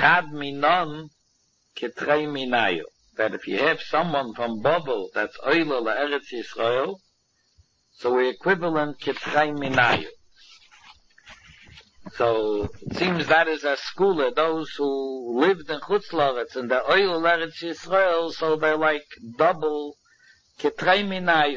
Chad minon ketrei minayo. That if you have someone from Babel that's Oila Eretz Yisrael, so we're equivalent ketrei minayo. So it seems that is a school, those who lived in Chutz La'aretz and the Oila Eretz Yisrael, so they're like double ketrei minayo.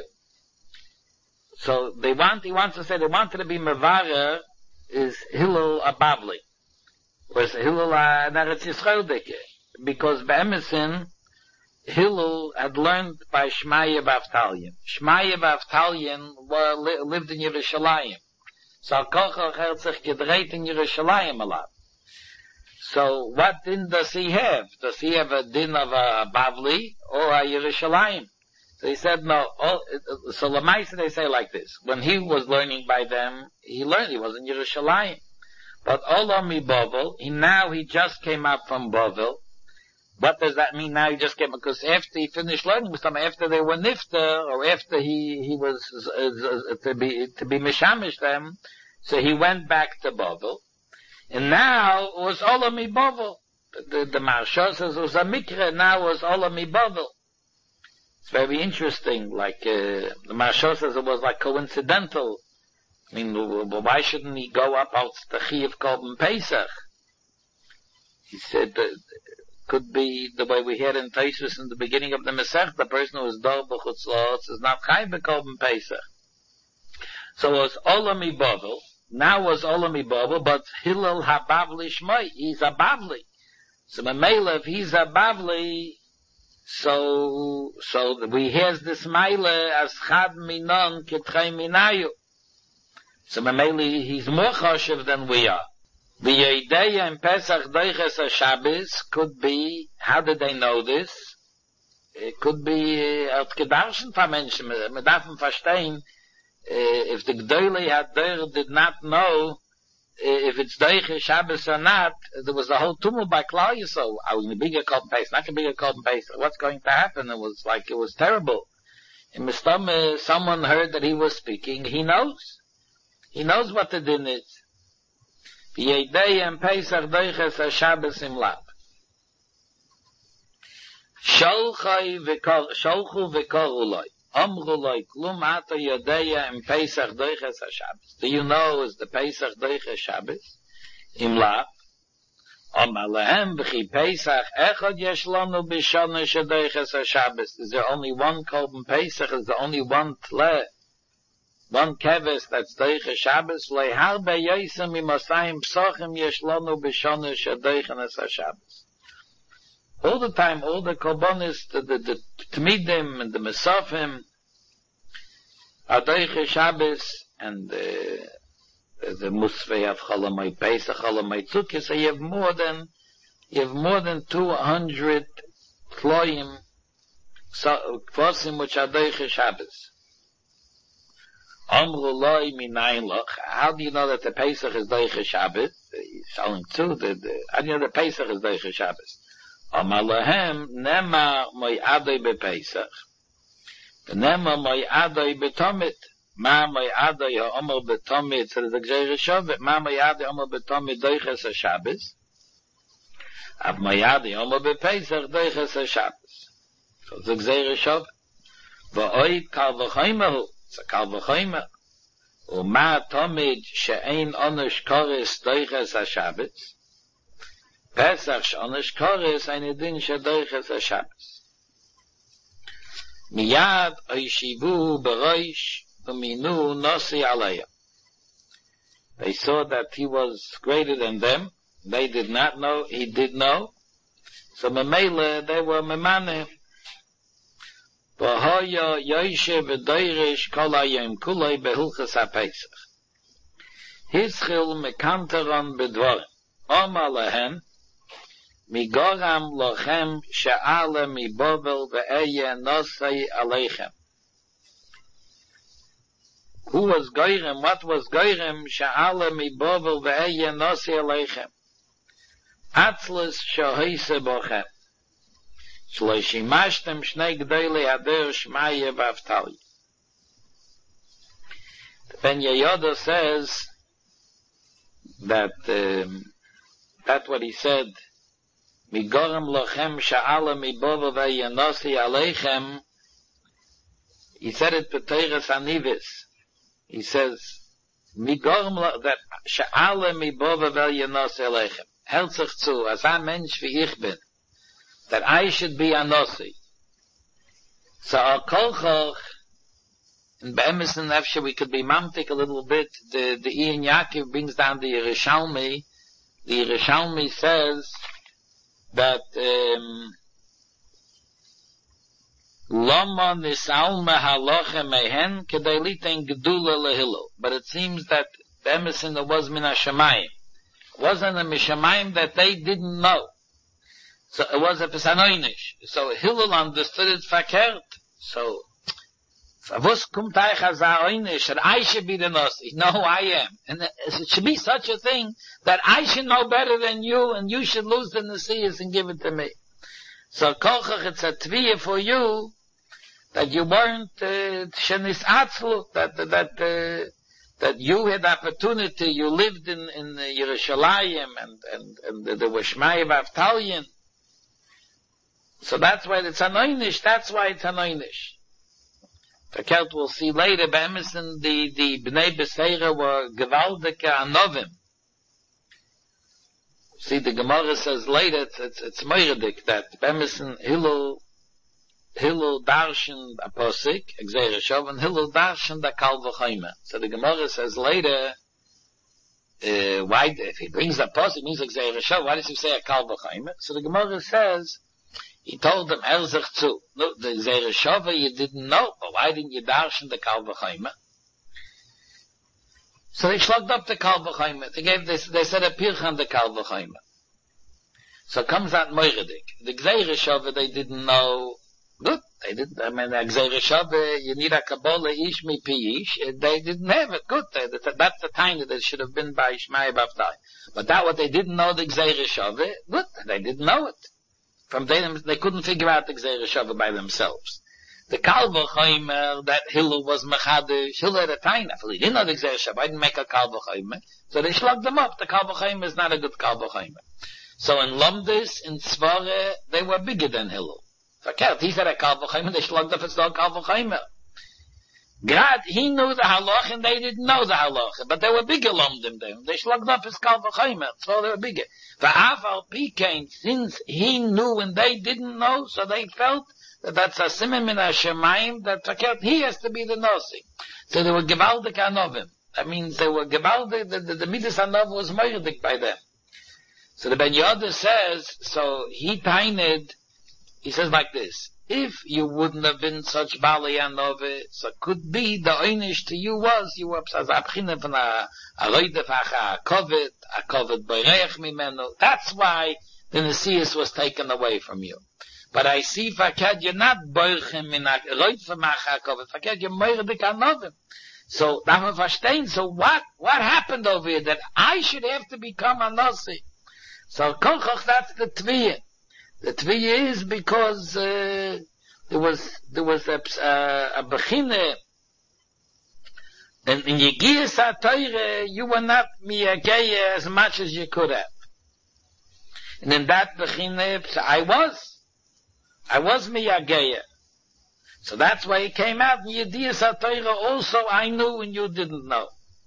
So he wants to say they wanted to be Mevarer is Hillel Abavli. Whereas Hillel Eretz Yisrael dike. Because Be'emesin, Hillel had learned by Shmaya Bavtalion. Shmaya Bavtalion lived in Yerushalayim. So Kochach had sich gedreht in Yerushalayim a lot. So what din does he have? Does he have a din of a Bavli or a Yerushalayim? So he said no. So Lamaisa they say like this. When he was learning by them, he was in Yerushalayim. But Olam mi Bavel, he just came out from Bavel. What does that mean now he just came? Because after he finished learning with them, after they were nifter, or after he was to be mishamish them, so he went back to Bavel. And now it was Olam mi Bavel. The Maharsha says it was a mikra, now it was Olam mi Bavel. It's very interesting, like the Maharsha says it was like coincidental. I mean, why shouldn't he go up out the Chiyuv Korban Pesach? He said could be the way we had in Taisus in the beginning of the Masech, the person who is Dor B'chutz La'aretz is not Chai B'Korban Pesach. So it was Olam mi Bavel, now was Olam mi Bavel, but Hillel HaBavli Shmoi, he's a Bavli. So Mamela, if he's a Bavli, so we has this Meile as Chad Minon Ketrei Minayu. So Mameli, he's more choshev than we are. The idea in Pesach Doiches Shabbos could be, how did they know this? It could be als Gedarschen von Menschen. Man darf verstehen, if the Gdoile Hader did not know if it's Doiches Shabbos or not, there was a whole tumult by Klal Yisrael. I was in a bigger Korban Pesach, not a bigger Korban Pesach. What's going to happen? It was terrible. In Mistam, someone heard that he was speaking. He knows. He knows what the din is. V'yedei and Pesach doiches ha-Shabbos im lab. Sholchu v'koru loi. Amru loi klum ata yedei and Pesach doiches ha-Shabbos. Do you know is the Pesach doiches Shabbos? Im lab. Amar lehem v'chi Pesach echad yesh lanu b'shana shedoiches ha-Shabbos. Is there only one Korban Pesach? Is there only one tle? One keves that's doiche Shabbos, leihar be'yosem imosayim psochim yesh lanu b'shana shedoiches ha-Shabbos. All the time, all the korbanos, the tmidim and the mesofim are doiche Shabbos, and the musvei of Cholamei Pesach, Cholamei Tzukis, so you have more than 200 tloim, kvosim which are doiche Shabbos. Amru loi minayin loch. How do you know that the Pesach is doiche Shabbos? He's telling too, how do you know the Pesach is doiche Shabbos? Amar lehem nema moi adoi bePesach. Nema moi adoi betomit. Ma moi adoi ha'omar betomit. So there's a gzeira shovet. Ma moi adoi ha'omar betomit doiches haShabbos. Av moi adoi ha'omar bePesach doiches haShabbos. So there's a gzeira shovet. V'oi kal v'choimahu. So kal v'choimahu. U'ma tomid she'ein onush koris doiches haShabbos. Pesach sh'onish koris eine din shedoiches haShabbos. Miyad oishivu b'roish uminu nosi alayah. They saw that he was greater than them. They did not know. He did know. So memele they were memane. V'hoya yoishe v'doirish kol hayom kulei behilchas haPesach. Hischil mekanteron bedvorim. Omar lehem. Migoram lochem she'ale mi Bavel ve'eye nosei aleichem. Who was goyrem? What was goyrem? She'ale mi Bavel ve'eye nosei aleichem. Atzlus shohise bochem. Shloishimashtem shnei gdolei hader shmaya v'avtali. Ben Yehoyada says that that's what he said Migorem lochem sha'ala mibova ve'yanosi aleichem. He said it B'Teires Anivis. He says, Migorem that sha'ala mibova ve'yanosi aleichem. Hält sich zu, as ein Mensch wie ich bin, that I should be anosi. So Al Kolchoch, in Be'emes and Efshe, we could be mamtik a little bit. The Ian Yaakov brings down the Yerushalmi. The Yerushalmi says that Lama nisalma halacha mehen kedei liten gedula lehilo. But it seems that Be'emes and was min hashamayim. It wasn't a mishamayim that they didn't know. So it was a pesanoinish. So Hillel understood it verkehrt. So was kommt euch als Einisch, that I should be the Nasi? No, I am. And it should be such a thing that I should know better than you, and you should lose the Nasias and give it to me. So Kolchach, it's a tviyah for you, that you weren't shenis atzlu, that you had opportunity, you lived in Yerushalayim, and there was Shmai Avtalyan. So that's why it's anoinish, that's why it's anoinish. Verkehrt, we'll see later, Be'emesen, the Bnei Beseira were gewaldike anovim. See, the Gemara says later, it's Meiredik, that Be'emesen, Hillel darshan a posik, Gzeir Shov, and Hillel darshan da Kal V'choyme. So the Gemara says later, why, if he brings a posik, it means Gzeir Shov, why does he say a Kal V'choyme? So the Gemara says, he told them, sich zu. No, the Gzeir Shova you didn't know, but why didn't you darshan the Kal V'choyme? So they slugged up the Kal V'choyme. They said a pirchan the Kal V'choyme. So comes out Meiredik. The Gzeir Shova they didn't know. Good. They didn't, the Gzeir Shova, you need a Kabbalah ish mi pi ish. They didn't have it. Good. That's the time that it should have been by Shmai Bavtai. But that what they didn't know the Gzeir Shova, good. They didn't know it. From them, they couldn't figure out the Gzeir Shova by themselves. The Kal V'choyme, that Hillel was Mechadish, Hillel had a time, he didn't know the Gzeir Shova, I didn't make a Kal V'choyme, so they slugged them up. The Kal V'choyme is not a good Kal V'choyme. So in Lomdis, in Svare, they were bigger than Hillel. Verkehrt, he said a Kal V'choyme, they slugged up, it's not Kal V'choyme. Grad, he knew the halach and they didn't know the halach, but they were bigger lomdim them. They slugged up his Kal V'choyme, so they were bigger. V'afal Pikain, since he knew and they didn't know, so they felt that that's a simim in Hashemayim, that verkehrt, he has to be the Nasi. So they were gewaldik anovim. That means they were gewaldik, the Midas Anov was meiredik by them. So the Ben Yoda says, so he tained, he says like this, if you wouldn't have been such Bali Anove, so it could be the Einish to you was, you were as a Pchina von a Roidefach, a Kovet Bereich Mimenu. That's why the Nesius was taken away from you. But I see, Fakad, you're not Berechem in a Roidefach, a Kovet, Fakad, you're Meiredik Anovim. So, that we verstehen, so what happened over here, that I should have to become a Nasi? So, Kolchoch, that's the Tviyah. The Tviyah is because there was a bechine, and in Yegiyas HaTorah, you were not miyageya as much as you could have. And in that bechine, I was miyageya. So that's why it came out in Yegiyas HaTorah also I knew and you didn't know.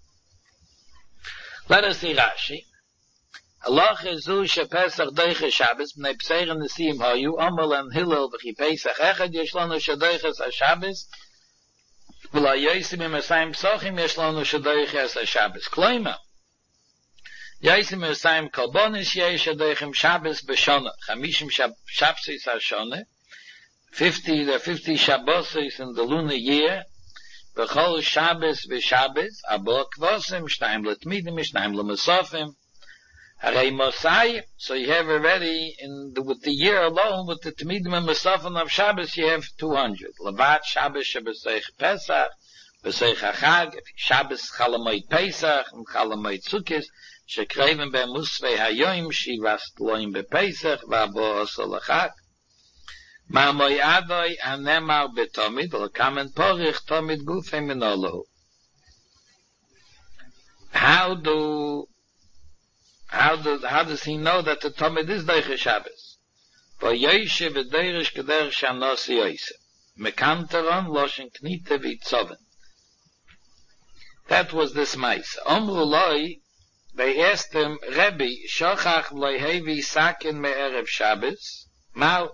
Let us see Rashi. Allah Jezu shepesach doiche Shabbos b'nei Pesach Nesim hayu Amal and Hillel v'chi Pesach echad yesh lanu shadoiches ha-Shabbos v'la yosim imesayim psochim yesh lanu shadoiches ha-Shabbos kloima yosim imesayim kolbonis yesh shadoichem Shabbos b'shona 50 Shabbosis ha-shona 50 Shabbosis in the lunar year v'chol Shabbos v'Shabbos abo kvosim shtayim l'tmidim shtayim l'mesofim Harei Mosai, so you have already, with the year alone, with the Tmidim and Mesafim of Shabbos, you have 200. Levat Shabbos Shabbosech Pesach, Pesach HaChag, Shabbos Chalamoid Pesach, and Chalamoid Sukkot, Shekreven Be Musvei Hayoim, Shivas Tloim Be Pesach, Vabo Osol HaChag. Ma'amoi Adoi, Hanemar Be Tomid, L'kamen Porich, Tomid Gufei Minolo. How does he know that the Tomid is Doiche Shabbos? Vayeshe v'derish k'derech shanosi yoyse. Mekanteron loshen knite v'itzoven. That was this mice. Omru loi, they asked him, Rebbe, shochach v'loihevi sakin me'erev Shabbos. Now,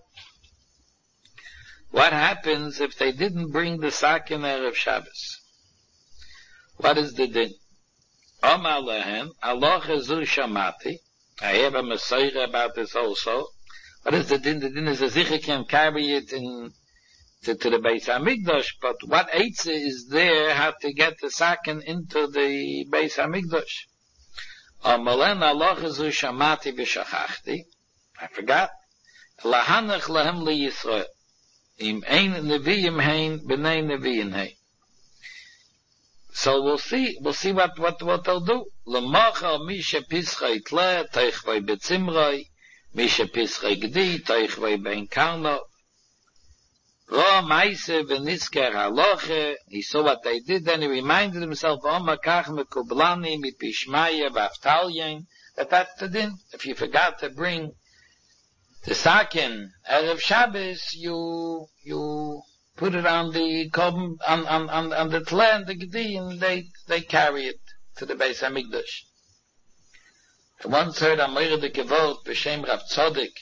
what happens if they didn't bring the sakin erev Shabbos? What is the din? Omar lehen, aloha zu shamati. I have a Messiah about this also. What is the din? The din is a zicha can carry it to the Beis HaMikdash, but what eitzah is there how to get the sakin into the Beis HaMikdash? Omar lehen, aloha zu shamati v'shachachti. I forgot. Lahanach lahem li Yisrael. Im ein neviim hein, b'nei neviim hein. So we'll see what they'll do. L'mocha misha pischai tle, teichvei betzimroi, misha pischai gdi, teichvei ben karno. Ro maise v'nisker haloche, he saw what they did, then he reminded himself, Oma kach mekublani, mi pishmaya v'aftalyen, that's the din. If you forgot to bring the sakin erev Shabbos, you put it on the on the tle and the gedi, and they carry it to the Beis HaMikdash. I once heard Amir the Kevot b'shem Rav Tzodek.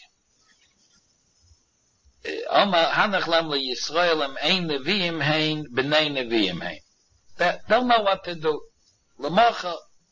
Omar hanach lam le Yisrael am ein neviim hein b'nei neviim hein. They'll know what to do. L'mocha.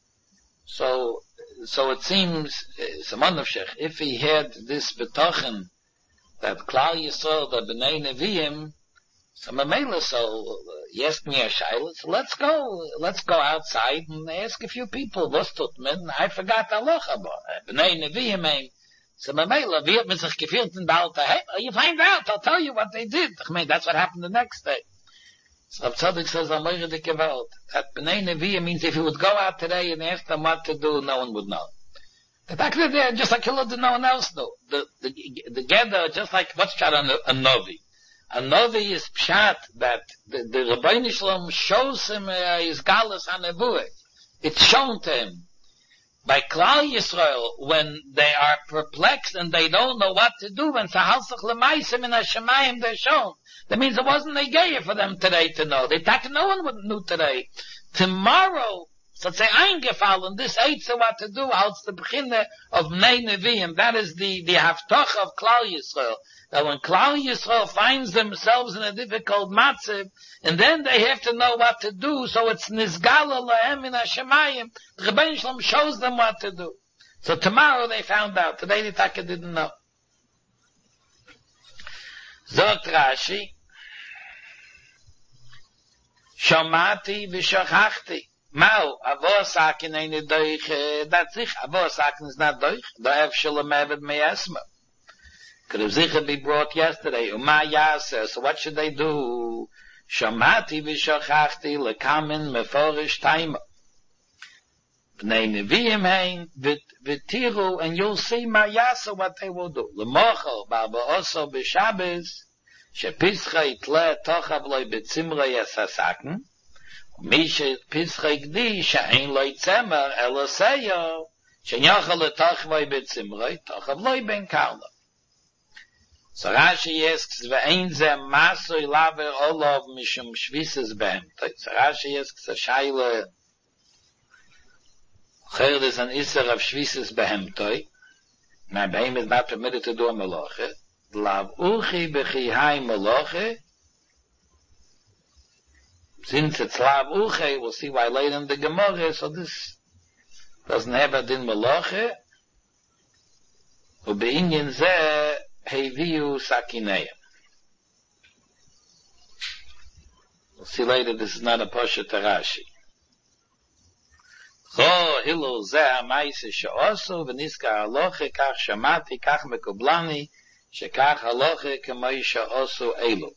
So it seems, if he had this betochen, that Klal Yisrael, the B'nai Neviim, so Mamela, so he asked me a shayla, so let's go outside and ask a few people, was tut men, I forgot Aloha, B'nai Neviim, so Mamela, wie hat man sich gefühlt in der Alte, hey, you find out, I'll tell you what they did. I mean, that's what happened the next day. So Rav Tzadok says, Amir the Kevot, that B'nai Nevi'im means if you would go out today and ask them what to do, no one would know. The fact that they're just like Hillel did no one else know. The gather, just like what's shot on a Novi. A Novi is pshat that the Rabbeinu Shalom shows him his galus on Nevuah. It's shown to him. By Klal Yisrael, when they are perplexed and they don't know what to do, when Sahalsach Lemaisim in Hashemayim they're shown. That means it wasn't a gear for them today to know. They thought no one would know today. Tomorrow, so say eingefallen, this eitzah what to do, als the beginning of Bnei Neviim. That is the haftach of Klal Yisrael. That when Klal Yisrael finds themselves in a difficult matziv, and then they have to know what to do, so it's nizgala lahem in Hashemayim. The Rebbeinu Shalom shows them what to do. So tomorrow they found out. Today the Taka didn't know. Zot Rashi, Shomati v'shachachti. Mao, avosakin ain't doich, that's it. Avosakin is not doich. Do'ev shalom eved meyasma. Could have sicher be brought yesterday. Uma yaseh. So what should they do? Shomati v'shachachti lekamin meforish taima. B'nei neviim hein v'tiru, and you'll see ma yaseh what they will do. L'mochel ba'ba'oso b'shabes shepischa itle tochav loy b'tzimra yasasaken. Misha pischa gdi she'ein loy tzemer eloseyo she'nyachal letachvay b'tzimra tochav loy ben karlo. So Rashi asks, ve'ein ze masoy laver olov mishum shvises behem. So Rashi asks a shaila, Chayr is an iser of shvises behem toy. Now behem is not permitted to do a meloche. Lav uchi bechi hai meloche. Since it's lav uchi, we'll see why later in the Gemara, so this doesn't have a din meloche. Ube'inyin ze heviu sakineya. We'll see later, this is not a Pasha Tarashi. Cho hilo ze ha'maise she'osu v'niska haloche kach shamati kach mekublani shekach haloche k'may she'osu elu.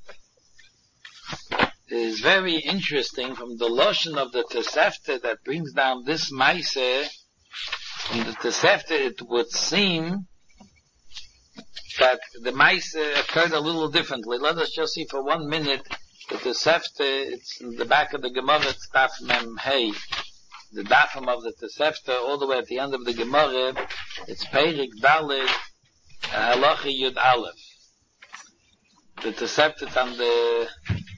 It is very interesting from the Lashon of the Tosefta that brings down this maise. In the Tosefta it would seem that the maise occurred a little differently. Let us just see for 1 minute the Tosefta. It's in the back of the Gemara, it's Daf Mem Hey. The Dafim of the Tosefta, all the way at the end of the Gemara, it's Perik Daled, Halacha Yud Aleph. The Tosefta on the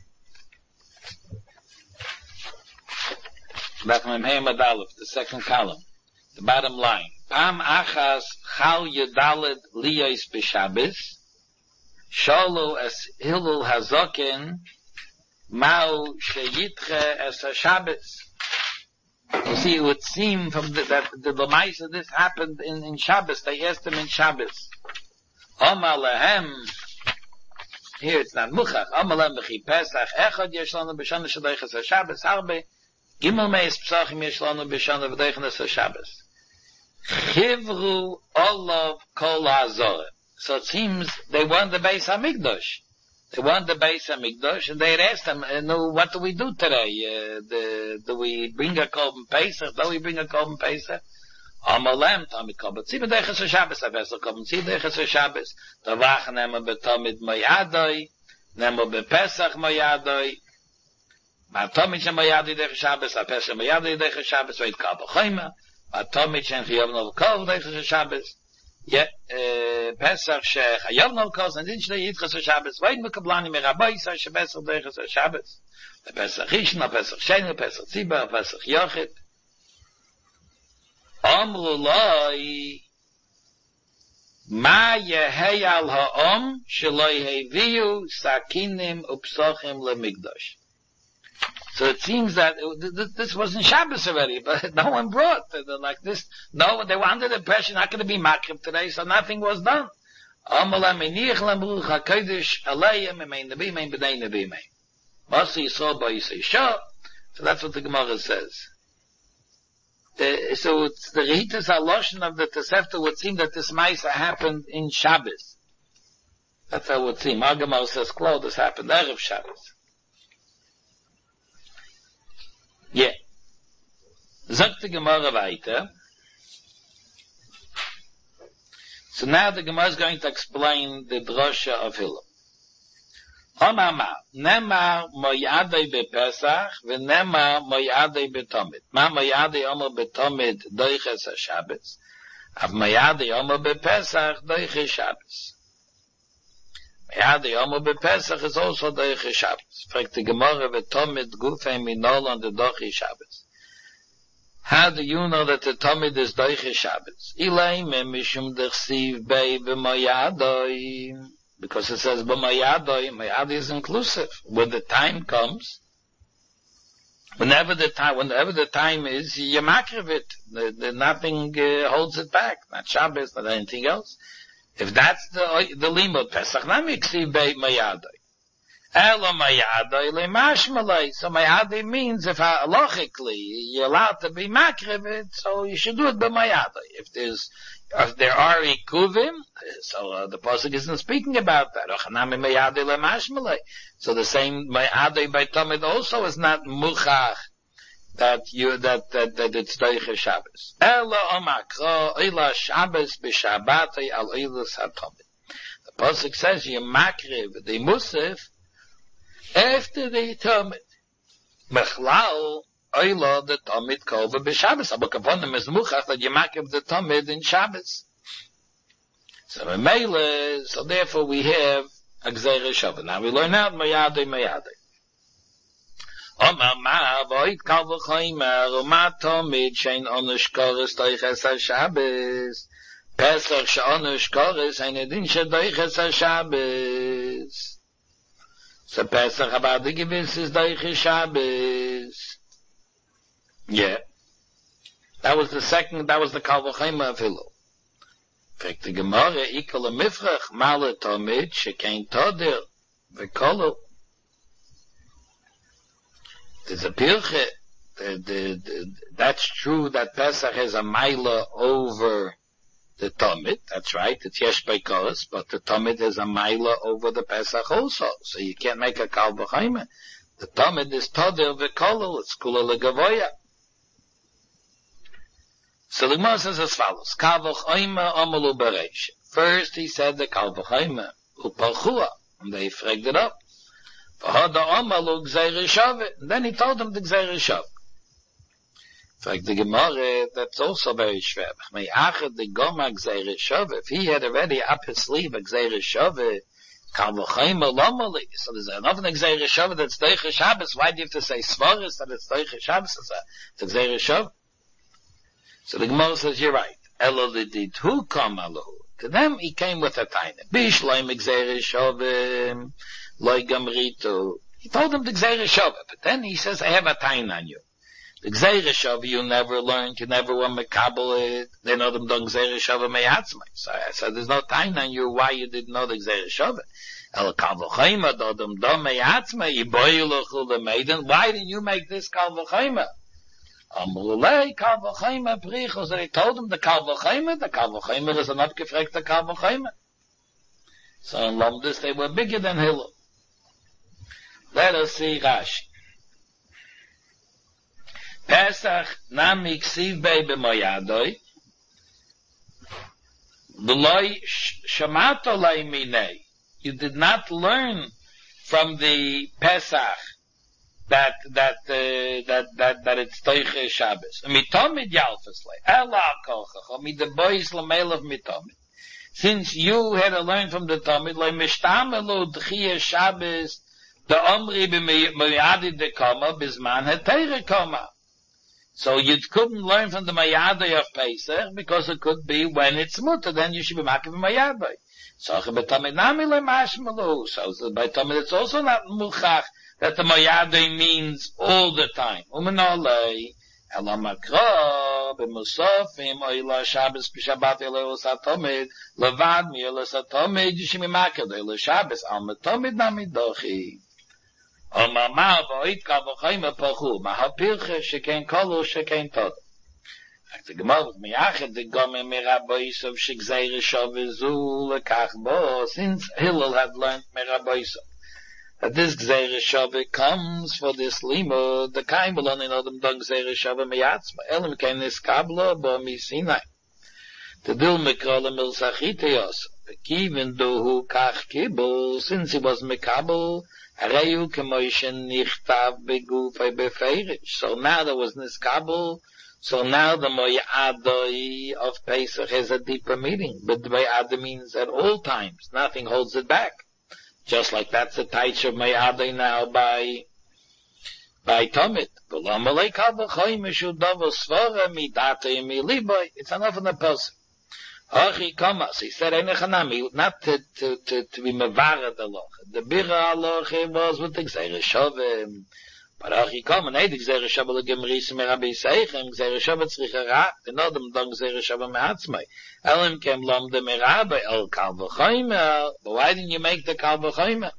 Aleph, the second column, the bottom line. Pam achas chal Yudalet liyos b'Shabbos, sholu es Hillel hazoken, mau sheyitche es haShabbos. You see, it would seem from that the Lamaisa this happened in Shabbos. They asked him in Shabbos. Omar lehem. Here it's not muchach. Omar lehem b'chi Pesach. Echad yesh lanu b'shana shadeiches haShabbos. Harbe. Gimel meis psachim yesh lanu b'shana v'deiches haShabbos. Chivru olav kol ha'azorah. So it seems they want the Beis HaMikdash. They want the Beis HaMikdash, and they asked them, no, what do we do today? Do we bring a Korban Pesach? Do we bring a Korban Pesach? Amalem, Tamid Korban Tzibah Deiches HaShabbos, Avesel Korban Tzibah Deiches HaShabbos, Tavach Nemo Betomid Moyadoi, Nemo Bepesach Moyadoi, Matomid Shem Moyadoi Deiches HaShabbos, Apesach Moyadoi Deiches HaShabbos, Veit Kal B'choyma, Matomid Shem Chiyov Nov Kol Deiches HaShabbos, Pesach shechayav no kos and didn't say Yitchas HaShabbos. Wait mekablani merabai say shebesach deiches HaShabbos. The Pesach Rishon, Pesach Sheni, Pesach Tzibah, Pesach Yochid. Amru Loi Ma yehei al ha'om sheloi heviu sakinim upsochim lemikdash. So it seems that this was in Shabbos already, but no one brought like this. No, they were under the impression not going to be makrib today, so nothing was done. So that's what the Gemara says. So it's the Rehitas HaLoshen of the Tosefta would seem that this Maisa happened in Shabbos. That's how it would seem. Our Gemara says, Klo, this happened Erev Shabbos. Yeah. Sagt die Gemara weiter. So now the Gemara is going to explain the drosha of Hillel. Omar Nemar moyadei bepesach v'nemar moyadei betomid. Ma moyadei omer betomid doiches haShabbos. Av moyadei omer bepesach doiches Shabbos. Moyadei omer bepesach is also doiches Shabbos. Fragt die Gemara betomid gufei minol on the doiches Shabbos. How do you know that the Tomid is doiches Shabbos? Ilay me mishum dechsiv bei b'moyadei. Because it says b'mayadoi, mayadoi is inclusive. When the time comes, whenever the time is, you makriv it. Nothing holds it back. Not Shabbos, not anything else. If that's the limud, Pesach namiksiv bei mayadoi. Elo mayadoi le mashmalei. So mayadoi means if halachically you're allowed to be makriv it, so you should do it b'mayadoi. If there are ikuvim, so the pasuk isn't speaking about that. So the same mayadei by Tomid also is not muchach that it's doiches Shabbos. Ela omakro ila Shabbos b'Shabbatei al ilus haTomid. The pasuk says you makriv the musaf after the Tomid. Mechlal Oila the Tomid kova b'Shabbos. But upon them is muchach that you makriv the Tomid in Shabbos. So therefore we have a gzeira Shabbos. Now we learn out mayadei. Omar ma v'oid kal v'choymer u'ma Tomid shein onush koros doiches haShabbos. Pesach she'onush koros ein edin she'doiches haShabbos. So Pesach about the gewiss is doiches Shabbos. Yeah. That was the Kal V'chomer of Hillel. Fragt die Gemara, Ikel Mifrach, Male Tomid, Shekein Todir, V'kolo. There's a Pirche, that's true that Pesach has a Mila over the Tomid, that's right, it's Yesh Beikos, but the Tomid has a Mila over the Pesach also, so you can't make a Kal V'chomer. The Tomid is Todir V'kolo, it's Kula Legavoya. So the Gemara says as follows: Kal v'chomer amalu bereish. First he said the Kal v'chomer upalchua, and they fragged it up. V'hada amalu gzeira shaveh. Then he told them the gzeira shaveh. Like the Gemara, that's also very schwer. If he had already up his sleeve a Gzeire Shove, so there's another Gzeire Shove that's Doiche Shabbos. Why do you have to say Svaris that it's Doiche Shabbos? It's a Gzeire Shove. So the Gemara says, you're right. Elo did who come alahu? To them he came with a taina. Bishloim Gzeire Shove, loy gamritu. He told them the Gzeire Shove, but then he says, I have a taina on you. The Gzeire Shove you never learned, you never were mekabel it. They know them done Gzeire Shove meyatzmai. So I said, there's no time on you why you didn't know the Gzeire Shove. El kalvachayma do them done meyatzmai. Yiboyiluchul the maiden. Why didn't you make this kalvachayma? Amrulei kalvachayma prichos. So they told him the kalvachayma is an abgefrekte kalvachayma. So in Lomdus they were bigger than Hillel. Let us see Rashi. Pesach nam iksiv bei b'moyadoi v'loi shamato lai minei. You did not learn from the Pesach that it's Toiche Shabbos. Mitomid yalfas lei. Ela kochacha mid the boys l'meil of mitomid. Since you had to learn from the Tomid, lei mishtamelu d'chiyah Shabbos the omri b'moyadi de koma bizman heteire koma. So you couldn't learn from the Mayadai of Pesach because it could be when it's mutter, then you should be making Mayadai. So by Tamid it's also not muchach that the Mayadai means all the time. Umenolei elamakra b'musafim oila Shabbos b'Shabbat elo satomid levad mi elo satomid yishimi makad elo Shabbos al matomid namidochi. Omamar v'oit kalvachayma pachu mahapirche sheken kolu sheken tod. The Gemara miyached the gomer meraboisov shegzeire shavezu lekach bo. Since Hillel had learned meraboisov that this gzeire shave comes for this limud, the kaim belon in odem don gzeire shave miyatzma elim ken niskablo bo misinai. The dil mikrola milsachite yos. Even though hu kach kibul, since he was mekabel. So now there was Niskabel, so now the Moyadoi of Pesach has a deeper meaning. But the Moyadoi means at all times, nothing holds it back. Just like that's the taich of Moyadoi now by Tomit. It's enough in the person. He said, not to be mevared the loch. The birra loch was with the Gzeire Shove. But Achi Kama, the Gzeire Shove legemris merabi seichem, Gzeire Shove tzrichara, the nodem don Gzeire Shove mehatzmai. Elim kem lom de merabi el kal v'choyme. But why didn't you make the kal v'choyme?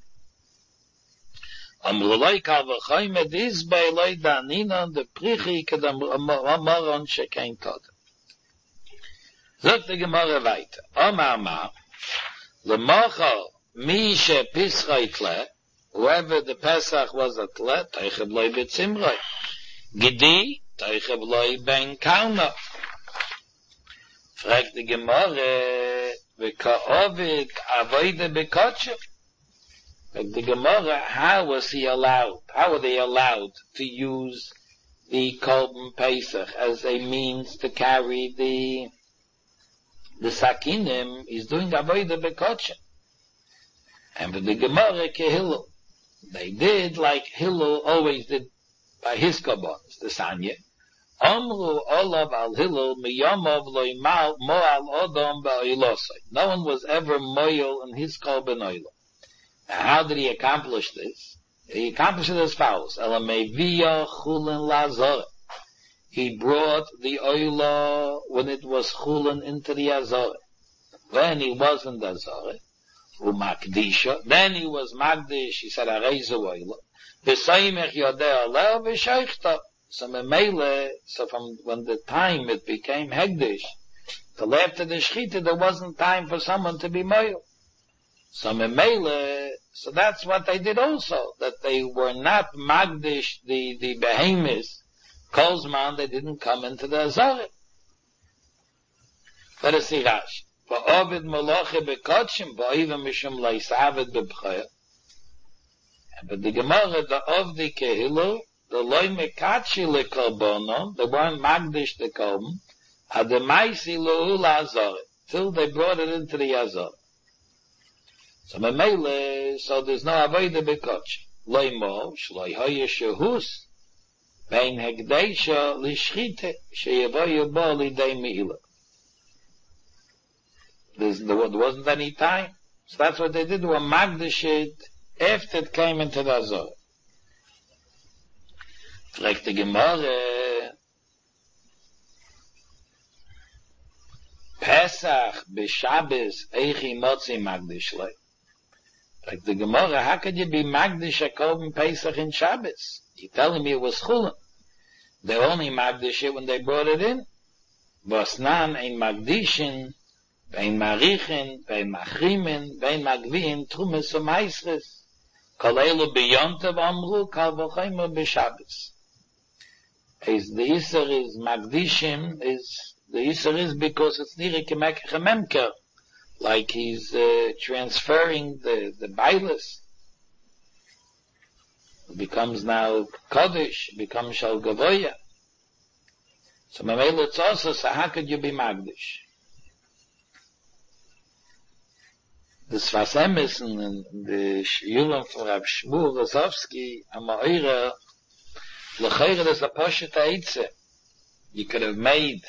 Amruloi kal v'choyme, this by loy daninon, the prichi kedam moron shekein tod. Sagt die Gemara weiter. Omar lemochel mi she pischoi tle, whoever the Pesach was a tle, teicheb loi betzimroi. Gedi, teicheb loi ben kauna. Fragt die Gemara, v'ka'ovid avoide bekotche. Fragt die Gemara, how was he allowed? How were they allowed to use the Korban Pesach as a means to carry the Sakinim is doing avodah bekotche. And with the Gemara ke Hillel, they did like Hillel always did by his korbanos, the Sanya. Amru olav al Hillel miyamav loy mo'al odom ba'ilosai. No one was ever moyal in his korban oila. Now how did he accomplish this? He accomplished it as follows. Elameviyah chulin lazor. He brought the oila when it was chulin into the Azorah. When he wasn't Azorah, umakdisha, then he was magdish, he said, areizu oila, v'soymech yodeh aleh v'sheichta. So memele, so from when the time it became hegdish, till after the shechita, there wasn't time for someone to be moil. So memele, so that's what they did also, that they were not magdish, the behemoths, Kolzman, they didn't come into the Azorah. Let us see Rashi. V'ovid moloche bekotshim, v'oiva mishum leisavid b'bchaya. But the Gemara, the Ovdi kehilu, the loy mekachi le korbono, the one magdish the korban, had the maisi lo azor, till they brought it into the azor. So memele, so there's no avoida bekoch. Loy mo, shloi hoye shehus, bein hegdeisha lishchite, sheyevoyu bo lidei mihila. There wasn't any time. So that's what they did, were magdish it after it came into the azor. Like the Gemara, Pesach b'Shabbos eichi motzi magdish lei. Like the Gemara, how could you be magdish a korban Pesach in Shabbos? You're telling me it was chulin. They only magdish it when they brought it in. Bosnan ein magdishin, vein marichin, vein machrimin, vein magvin, trumis o maisres. Kol elu b'yontav amru, kal v'chayma b'Shabbos. Is the Isser is Magdishim, the Isser is because it's near Kememker, like he's transferring the Bailis. It becomes now Kodesh, it becomes Shal Gavoya. So Mamela it's also, so how could you be Magdish? The Sfas Emerson and the Yulam from Rav Shmuel Rosovsky, Amaira, L'chayre there's a poshet ha'itze. You could have been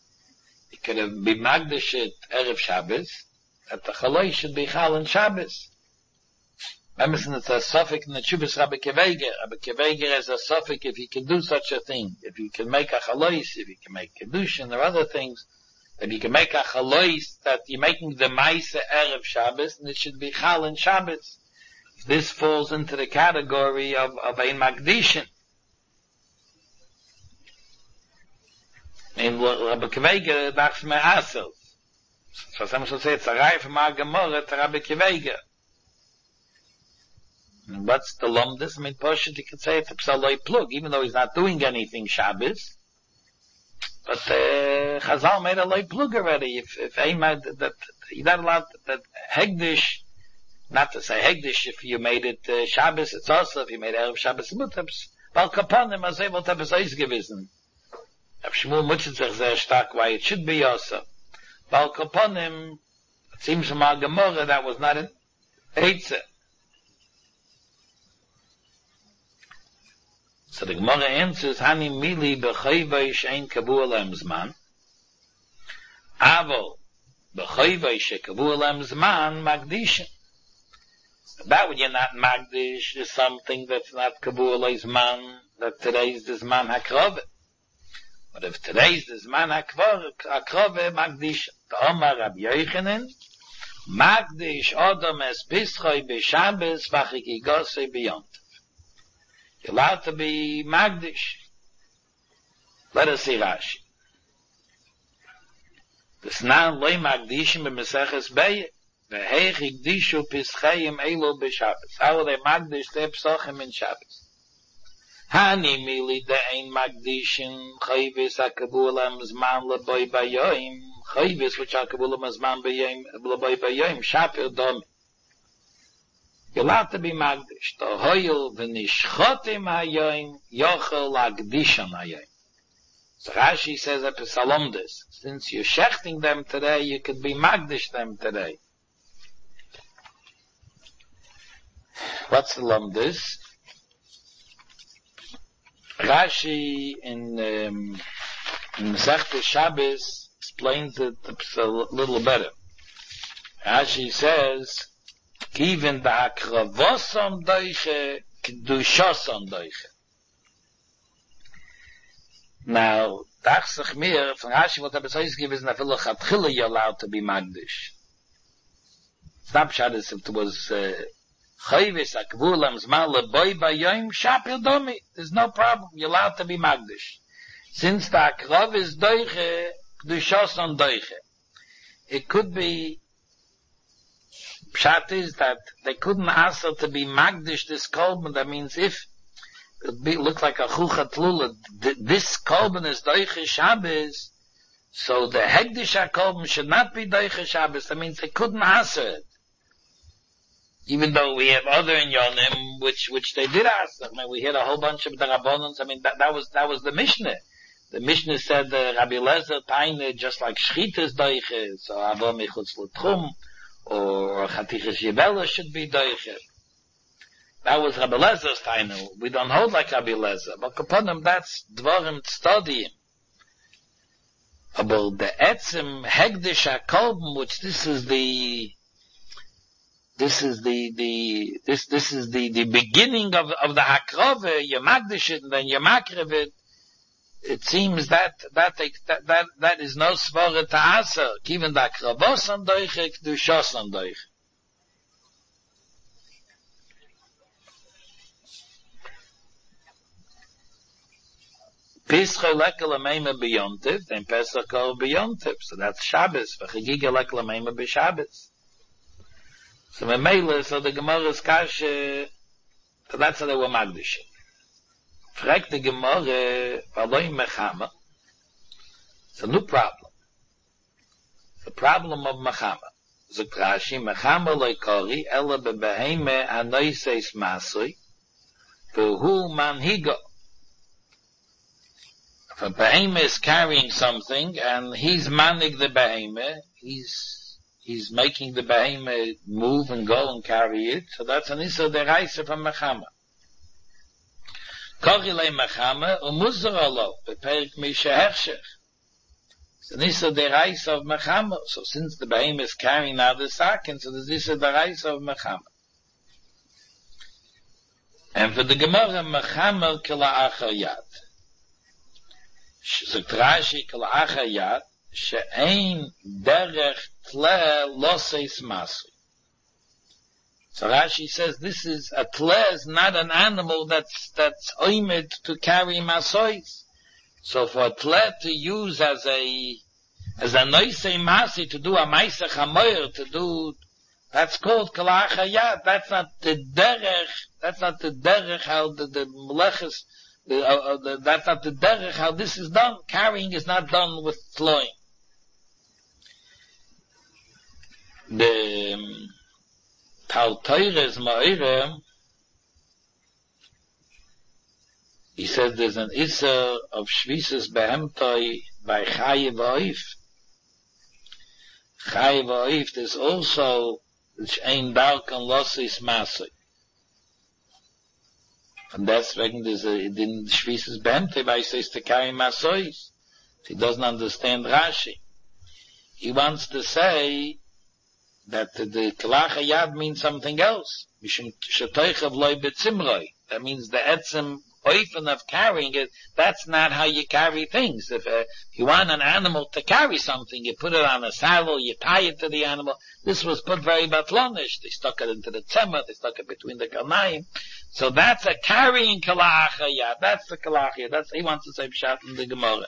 magdish it Erev Shabbos, that the chaloi should be chal in Shabbos. Emerson, it's a suffix in the Chubas Rabbi Keveger. Rabbi Keveger has a suffix if he can do such a thing. If you can make a chalois, if you can make kedushin or other things, if you can make a chalois that you're making the Maise Erev Shabbos, and it should be chal in Shabbos. This falls into the category of a magdishin. In Rabbi Keveger, that's my asel. So some should say it's a rai from our Gemara to Rabbi Keveger. And what's the lumdus? I mean, Poshet, you could say it's a psaloi plug, even though he's not doing anything Shabbos. But Chazal made a loy plug already. If Eimad, that you're not allowed that Hegdish, not to say Hegdish, if you made it Shabbos, it's also if you made Erev Shabbos Mutabs. Weil Kapanim, als wollte etwas ausgewiesen. Rav Shmuel mutzet sich sehr stark, why it should be also. Bal Kaponim, it seems from our Gemara that was not an Eitzah. So the Gemara answers, Hani mili b'chayvay she'en kavu alem zman. Avol b'chayvay she'kavu alem zman magdishin. That when you're not magdish is something that's not kavu alem zman, that today's the zman hakrove. But if today's the Zman HaKrove Magdish, the Omar Rabbi Yochanan, Magdish Odom es Pischoi b'Shabbos v'chikigosei b'Yontav. You're allowed to be Magdish. Let us see Rashi. V'snan loy Magdishim b'Meseches Beyeh, v'heich hikdishu Pischayim elo b'Shabbos. How are they Magdish their Psochim in Shabbos? Hani mili de ein magdishin chayvis akabulam zman leboy bayoim chayvis which akabulam zman leboy bayoim shapir domi. You're allowed to be magdish. To hoyel v'nishchotim hayoim yochel lagdishon hayoim. So Rashi says at Pesalomdes, since you're shechting them today, you could be magdish them today. What's the Lomdes? Rashi in Masechta Shabbos explains it a little better. Rashi says, "Even the akravosom doiche, kedushosom doiche." Now, dachsach mir from Rashi what Abbasais gives na v'lo chatchila you're allowed to be magdish. Snapshot is if it was Chayvis akvulam zman leboy bayom shapir domi. There's no problem. You're allowed to be magdish. Since the akrav is doiche, kedushos on doiche. It could be, pshat is that they couldn't ask her to be magdish this kolben. That means if it looked like a chuchat lula, this kolben is doiche Shabbos, so the hegdish kolben should not be doiche Shabbos. That means they couldn't answer it. even though we have other inyanim, which they did ask. I mean, we had a whole bunch of the Rabbanans. I mean, that was the Mishnah. The Mishnah said Rabbi Lezer Taine, just like Shchitas Doiches, or Avo Michutz L'Tchum, or Chatichas Yibela should be Doiches. That was Rabbi Lezer's Taine. We don't hold like Rabbi Lezer. But upon him, that's Dvarim Tzadiyim. About the Etzim Hegdish HaKolben, which this is the beginning of the Hakrove, you magdish it and then you makrev it. It seems that is no svara ta'asa, given the Akravos on doiche, Kedushos on doiche. Pischa lekel ameima b'yontiv, then Pesach kol b'yontiv. So that's Shabbos. V'chagiga lekel ameima b'Shabbos. So Memele, so the Gemara's kashe, so that's how they were magdish. Fragt the Gemara, v'aloi mechama. It's a new problem. The problem of mechama. Zok Rashi, mechama loy kori, ela bebeheime anoiseis masoi, v'hu manhigo. If a behemoth is carrying something, and he's manning the behemoth, he's making the behemoth move and go and carry it, so that's an issa deraisa from mechama. Kori le mechama, umuzar alo, beperik misha hershech. It's an issa deraisa of mechama, so since the behemoth is carrying now the sakin, so there's issa deraisa of mechama. And for the Gemara, mechama kila achar yad. Zok Rashi kol achar yad she'ein derech tle loseis masui. So Rashi says this is a tle is not an animal that's oimed to carry masois. So for a tle to use as a noisei masi to do a maisa chamoyer to do, that's called kol achar yad. That's not the derech how the meleches. That's not the derech how this is done. Carrying is not done with tloim. The Tal Teires Ma'irem, he says there's an issa of shvisus behemtoi by Chayiv Oif. Chayiv Oif, there's also which ein darkan losis masoi. And that's wegen there's in shvisus behemtoi by says to carry masois. He doesn't understand Rashi. He wants to say that the kalach yad means something else. That means the etzim oifen of carrying it. That's not how you carry things. If you want an animal to carry something, you put it on a saddle, you tie it to the animal. This was put very batlonish. They stuck it into the tzemah, they stuck it between the karnaim. So that's a carrying kalach yad. That's the kalach yad. That's he wants to say pshat in the Gemara.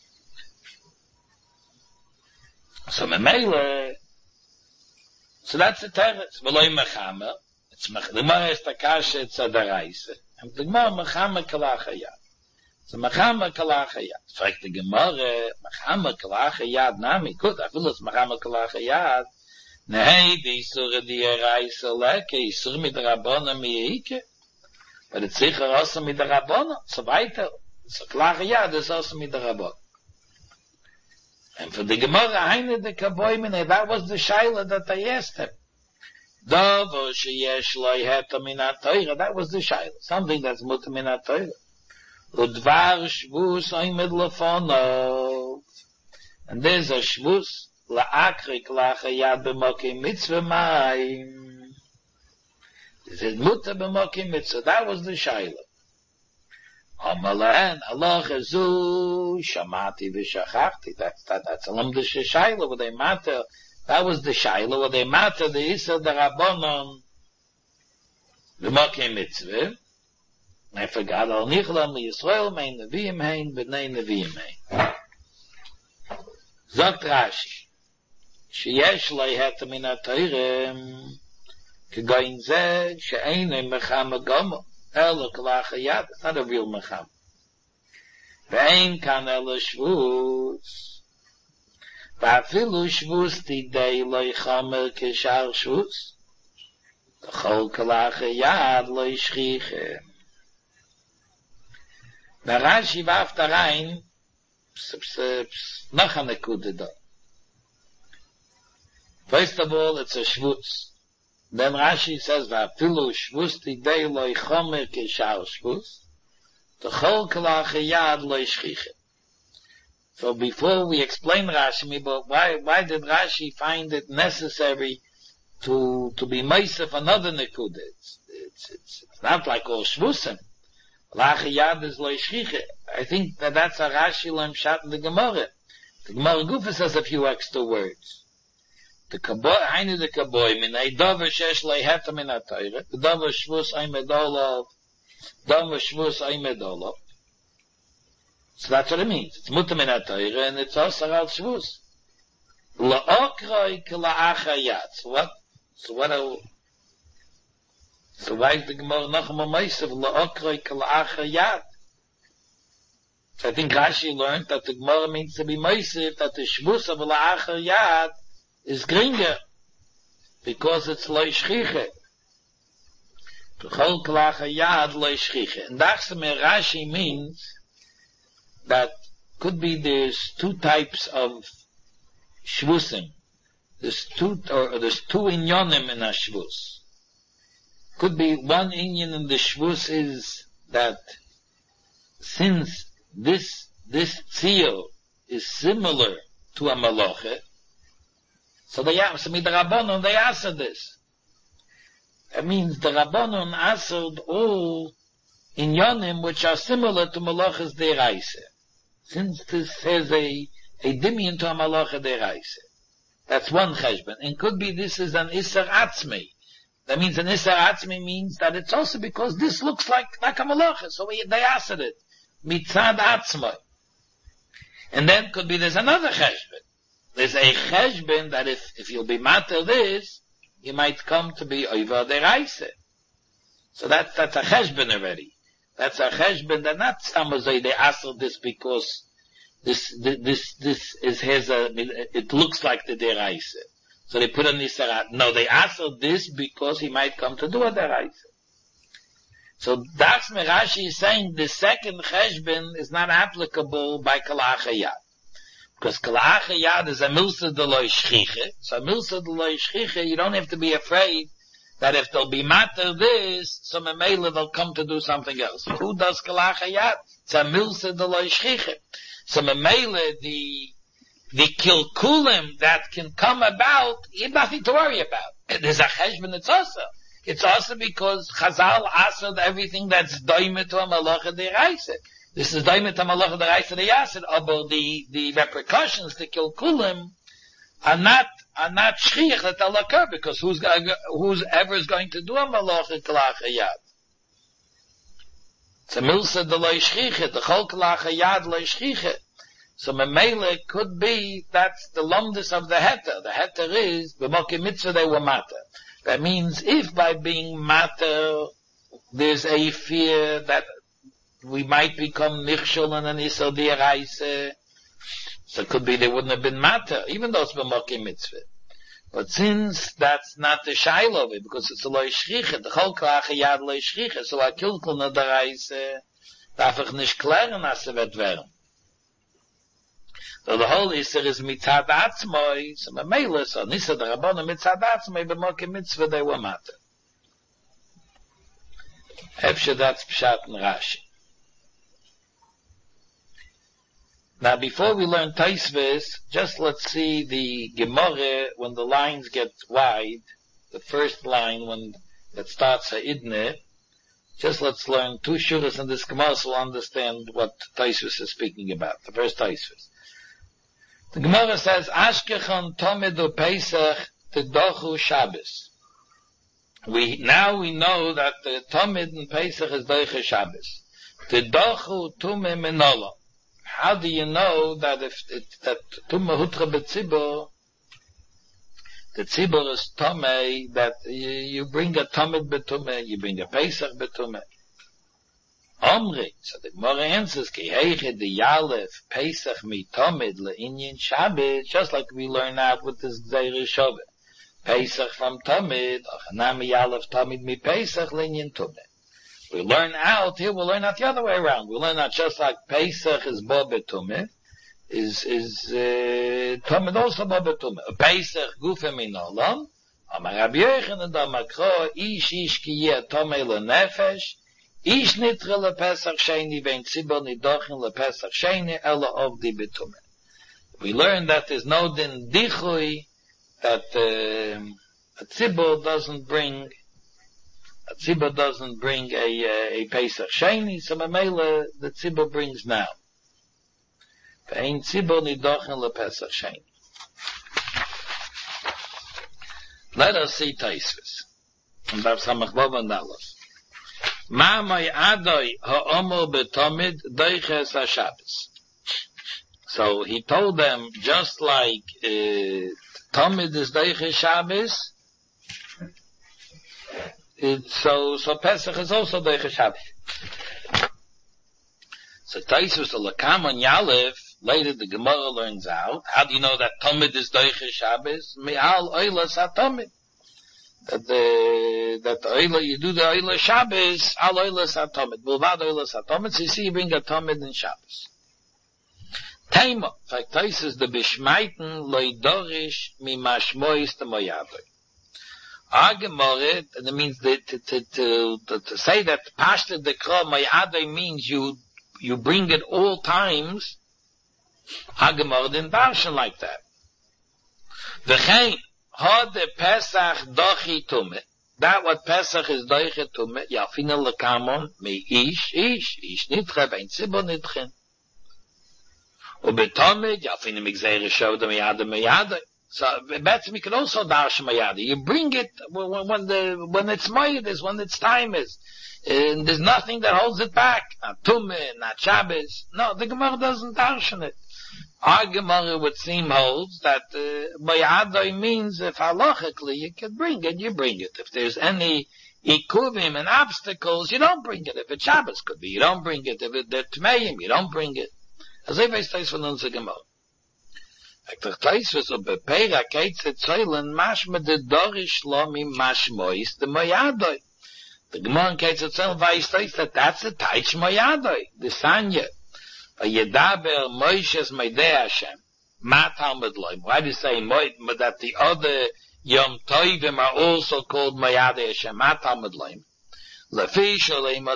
So memele. So that's the teretz. V'loi mechama. It's the Gemara is takasha, it's a deraisa. And the Gemara mechama kalach yad. So mechama kalach yad. So like the Gemara, mechama kalach yad nami. Good, I feel it's mechama kalach yad. Nei, the isur di eraisa leke, isur mit rabona mi'ike. But it's sicher also mit rabona. So weiter. So kalach yad is also mit rabona. And for the Gemara, Heine de Kaboimene, that was the Shaila that they asked him. Dovo sheyesh loy heta minat Torah, that was the Shaila. Something that's mutter minat Torah. Udvar shvus oimed lefonov. And there's a shvus, la'akrik la'achayad b'mokim mitzvah mayim. This is mutter b'mokim mitzvah, that was the Shaila. Amalan, Allah Chazu, Shamati v'shachachti. That's a lamda shayla, where they matter. That was the shayla, where they matter the Issa the Rabbanon, the Mokeh Mitzvah. I forgot, Al Nichlam Yisrael, Mein Nevi'im Hein, B'nei Nevi'im Hein. Zogt Rashi, Sheyesh Loi Heta Min HaTorem, Kegoyin Zeh, She'einem Mechama Gomo. Ela kalach yad, it's not a real mecham. Ve'ein kan ela shvus. Va'afilu shvus tidei loy chamer keshar shvus. The chol kalache yad lo yishchiche. Der Rashi warf da rein, noch eine Kude da. First of all, it's a shvutz. Then Rashi says, "Va'afilu shvutz tidei lo yichomer k'shar shvutz, the chol kalache yad lo yishchiche." So before we explain Rashi, but why did Rashi find it necessary to be meisef another nekuda? It's not like all shvusim. Lache yad is lo yishchiche. I think that's a Rashi lam shat in the Gemara. The Gemara Gufa says a few extra words. The kaboy, hainu the kaboy, min a dover shesh lo yheta min ha-Torah, the dover shvus ay medolov, dover shvus ay medolov. So that's what it means. It's mutter min ha-Torah, and it's also al shvus. La'okroi k'la'acha yad. So why is the Gemara noch mal meisav la'okroi k'la'acha yad? So I think Rashi learned that the Gemara means to be meisav, that the shvus of la'acha yad is geringer, because it's lo yishchiche. V'chol k'la'acha yad lo yishchiche. And that's what Rashi means, that could be there's two types of shvusim. There's two inyonim in a shvus. Could be one inyan in the shvus is that since this tzio is similar to a malacha, so the Rabbanon, they answered this. That means the Rabbanon answered all inyonim which are similar to malachas deraisa. Since this has a dimion to a malacha deraisa. That's one cheshbon. And could be this is an Isser Atzmi. That means an Isser Atzmi means that it's also because this looks like a malacha. So they answered it. Mitzad Atzmi. And then could be there's another cheshbon. There's a cheshbon that if you'll be matter this, you might come to be over deraisa. So that's a cheshbon already. That's a cheshbon that not samazay they answered this because this it looks like the deraisa. So they put on Nisarat. No, they answered this because he might come to do a deraisa. So that's Rashi is saying the second cheshbon is not applicable by kalacha yad. Because kalacha yad is a milsa de lo yishchiche. So a milsa de lo yishchiche, you don't have to be afraid that if they'll be matter this, so memela they'll come to do something else. Who does kalacha yad? It's a milsa de lo yishchiche. So memela, the kilkulim that can come about, you have nothing to worry about. There's a cheshbon, it's also because Chazal answered everything that's doimet to a malacha deraisa. This is doimet to a malacha deraisa they answered, but the repercussions, the kilkulim, are not shchiach that they'll occur, because who's ever is going to do a malacha kalacha yad? It's a milsa de lo yishchiche, the chol kalacha yad lo yishchiche. So memele could be that's the lumdus of the heter. The heter is b'mokim mitzvah they were matter. That means if by being matter there's a fear that we might become nichshol and an isur deraisa, so it could be they wouldn't have been matter, even though it's b'mokim mitzvah. But since that's not the shaila of it, because it's a lo yishchiche, the chol kalacha yad lo yishchiche, so a kilkul na deraisa darf ich nicht klären, as er wird werden. So the whole Isser is mitzad atzmoi, so memela, so Nisa the Rabbanon mitzad atzmoi, b'mokim mitzvah they were matter. Efshe that's Pshat and Rashi. Now before we learn Taisvis, just let's see the Gemara when the lines get wide, the first line when that starts ha'idne, just let's learn two shuras in this Gemara so we'll understand what Taisvis is speaking about, the first Taisvis. The Gemara says, Ashkechon Tomedu Pesach Tedochu Shabbos. Now we know that the Tomid and Pesach is Doiche Shabbos. Tedochu Tume Menola. How do you know that that Tume Hutra Betzibur, the Tzibur is Tome, that you bring a Tomid Betume, you bring a Pesach Betume? Omri, so the Gemara answers, Ki heiche de Yalef Pesach mi Tomid le'inyin Shabbos, just like we learn out with this Gzeir Shoveh. Pesach from Tamid, Achanami Yalef Tamid mi Pesach linyan Tumid. We learn out here, we'll learn out the other way around. We learn out just like Pesach is Bo Betumid, is Tamid also Bo Betumid. Pesach Gufe min Olam, Amar Rabbi Yochanan Amar Kro, Ish ki Tomei lenefesh, Ish nitre lePesach Sheni, Vein Tzibor nidochin lePesach Sheni, Ela Ovdi Betumid. We learn that there's no din dichui, that a tzibur doesn't bring a Pesach Sheni, so Mamela the tzibur brings now. Ve'ein tzibur nidochen lePesach Sheni. Let us see Taisvis. And Bav Samach Vav and Aleph. Ma may adoi ha'omer betomid doiches ha'Shabbos. So he told them, just like Tomid is doiches Shabbos, so Pesach is also doiches Shabbos. So Taisvus the Lakam on Yalef, later the Gemara learns out, how do you know that Tomid is doiches Shabbos? Me'al oilas ha-Tomid. That the oila, you do the oila Shabbos, al oilas ha-Tomid. Bulvad oilas ha-Tomid, so you see you bring a Tomid in Shabbos. Taima, like Taisus the Bishmaiten loidorish mi mashmois the moyadoi. Agemoret, and it means to say that pashta the kro moyadoi means you bring it all times. Agemoret in darshan like that. V'chein had the Pesach dochi tume. That what Pesach is dochi tume. Yafina lekamon me ish nitche vein tzibor nitchen. Ubetomid, Yafina Migzere showed them Mayada. So, better we can also dash Mayada. You bring it when it's Mayad when its time is. And there's nothing that holds it back. Not Tumah, not Shabbos. No, the Gemara doesn't darshan it. Our Gemara would seem holds that, Mayada means if halachically you can bring it, you bring it. If there's any ikuvim and obstacles, you don't bring it. If it's Shabbos could be, you don't bring it. If it's Tmeim, you don't bring it. Also ich weiß das von unserer Gemara. Ich weiß, was ob Bepeira keitze zäulen, mashme de dorish lomi mashmois de moyadoi. The Gemara keitze zäulen weiß das, that's a taich moyadoi. The Sanya. Yedaber Moishes Meidei Hashem. Ma Talmud loim. Why do you say that the other Yom Tovim are also called Moyadei Hashem? Ma Talmud loim. It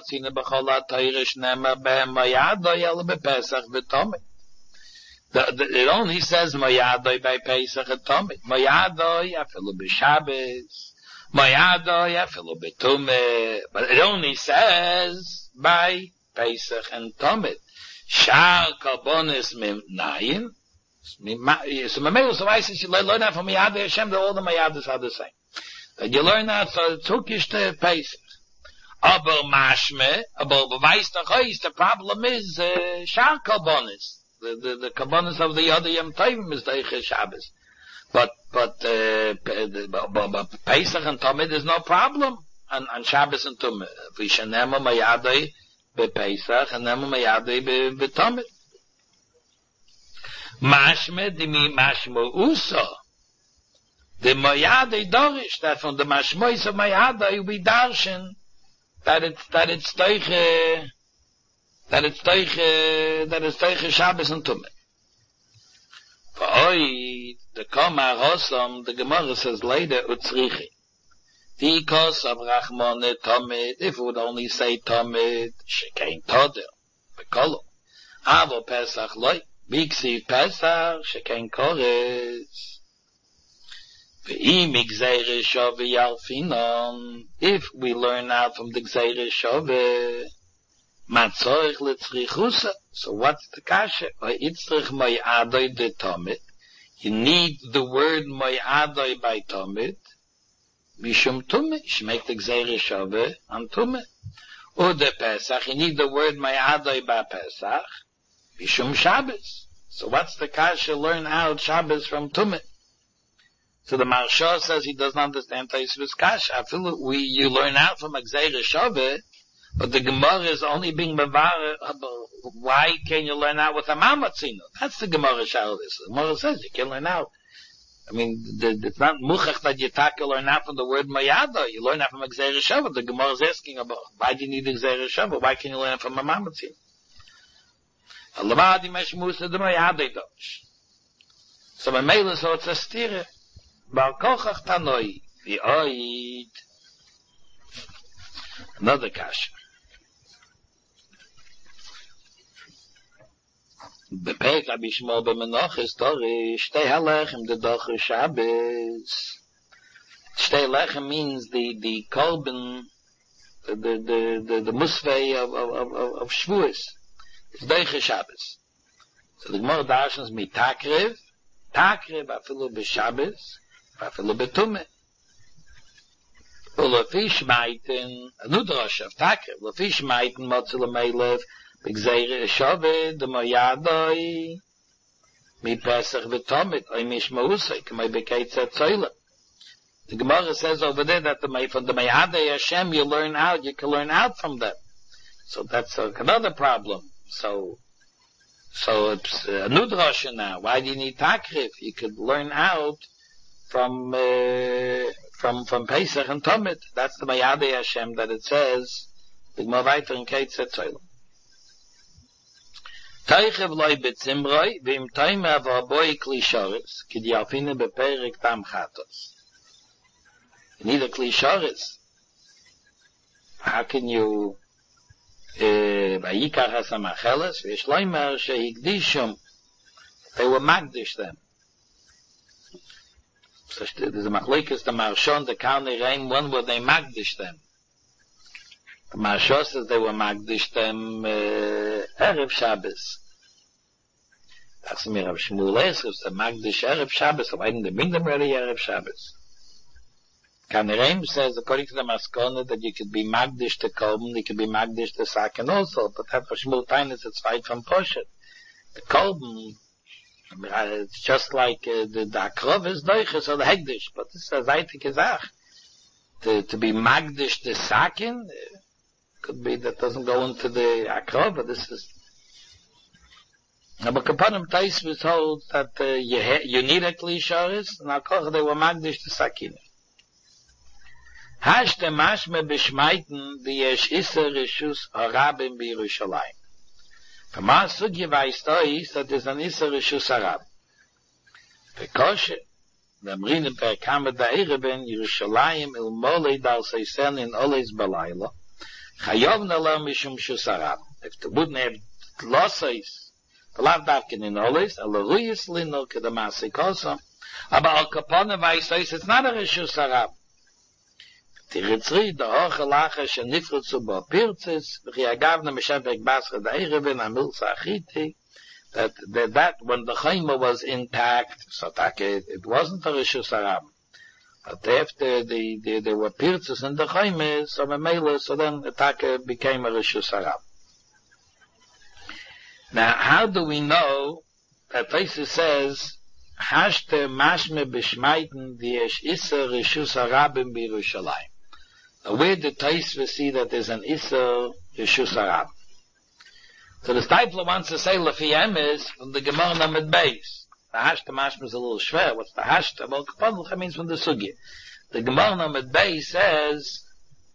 only says Mayadoi by Pesach and Tomid. Mayadoi afilu b'Shabbos. Mayadoi afilu b'Tumeh. But it only says by Pesach and Tomid. Shar karbonis mimnayin. So Mamelu so I say you learn that from Mayadoi Hashem that all the Mayadas are the same. And you learn that so Tukish to Pesach. Aber mashme, aber beweist doch euch, the problem is, shar karbonis. The karbonis of the other Yom Tovim is the Shabbos. But Pesach and Tomid is no problem on Shabbos and Tomid. Vishanema mayadei be Pesach and nema mayadei be Tomid. Mashme, dimi mashmo uso. The mayadei dorish, that from the mashmois of mayadei we darshan, that it's teiche Shabbos and Tumah. For oi, the Koma Rosam, the Gemara says later, Utzrichi. Because of Rachmone Tomid, if it would only say Tomid, Shekein Toder, Bekolo. Avo Pesach Loi, Biksi Pesach, Shekein Kores. If we learn out from the Gzeire Shove, so what's the kasha? You need the word Moyadoi by Tomid. Mishum Tumeh, you make the Gzeire Shove on Tumeh. Or the Pesach, you need the word Moyadoi by Pesach. Mishum Shabbos. So what's the kasha? Learn out Shabbos from Tumeh. So the Maharsha says he doesn't understand Taisvus Kasha. I feel you learn out from Gzeire Shove, but the Gemara is only being Mavara. Why can you learn out with a Mamatzino? That's the Gemara Shabbos. The Gemara says you can learn out I mean, it's not muchach that you learn out from the word mayada. You learn out from Gzeira Shava. The Gemara is asking about, why do you need Gzeira Shava? Why can you learn it from a mamatzin? Alamadi meshmusa de mayada dosh. So my mail is so it's a stire. Bal kochach tanoi. The oid. Another kasha. Bepek abishmo b'menochis tori shtei halechem de docher Shabbos. Shtei halechem means the kolben, the musvei of Shavuos. It's docher Shabbos. So the Gemara darshans mi takriv afilu b'Shabbos, afilu b'tumeh. Ulefi shmaiten, anudrash of takriv, ulefi shmaiten motzil ameilev, B'gzeira Shava, the Mayadoi, mi Pesach v'tomit, oy mishmausay, k'may b'keitza tzoyla. The Gemara says over there that from the Mayadoi Hashem you can learn out from them. So that's another problem. So it's a new drasha now. Why do you need takrif? You could learn out from Pesach and Tomit. That's the Mayadoi Hashem that it says, the Gemara weiter in keitza tzoyla. Teichev loy betzimroi, v'im toime avaboi klishoris, k'diafine beperik tam chatos. You need a klishoris. How can you, vayikar hasamacheles, v'yishloimer shehigdishum, they were magdish them. So there's a machlekes, the marshon, the kalni reim, one where they magdish them. The Maharsha says they were magdish them Erev Shabbos. That's me Rav Shmuel Esrus, the magdish Erev Shabbos. So why didn't they bring them ready Erev Shabbos? Kanereim says, according to the Maskona, that you could be magdish to Kolben, you could be magdish to Saken also. But that Rav Shmuel Tainus, it's weit from Poshet. The Kolben, it's just like the Akrov is Doiches or the Hegdish. But this is a Zaitik Gezach. To be magdish to Saken, could be that doesn't go into the Akrov, but this is. But Kapanim Tais was told that you need a Klisharis, and Akoch they were magdish to Sakin. Hashte mashme b'shmeiten the yesh iser rishus harabim b'Yerushalayim. From our sugya v'aistois that is an iser rishus harab. V'koshe v'amrinim perkamed da'ire ben Yerushalayim il molei dal seisen in oles balayla. Chayov nala mishum shus harab. If the wouldn't have losses, the lav davkin in oles, alaruyis lino kedamasi kosa. Aber al kapone v'aistois it's not a rishus harab. Tiritzri, the hoche lache, shenifrut zu bo pirtzis, v'chiagavna meshevek basra da'irevin, amil sa'achiti, that when the chayma was intact, so it wasn't a rishus harab. But after there were pirtzis in the chayma, so memela, so then the became a rishus harab. Now, how do we know that Tosfos says, Hashte mashme b'shmeiten v'yesh iser rishus harabim b'Yerushalayim? Where did Tosfos see that there's an iser rishus harab? So the Steipler wants to say Lefiyem is from the Gemara Lamed Beis. The Hashte mashme is a little schwer. What's the Hashte? Well, Kapadlucha means from the Sugya. The Gemara Lamed Beis says,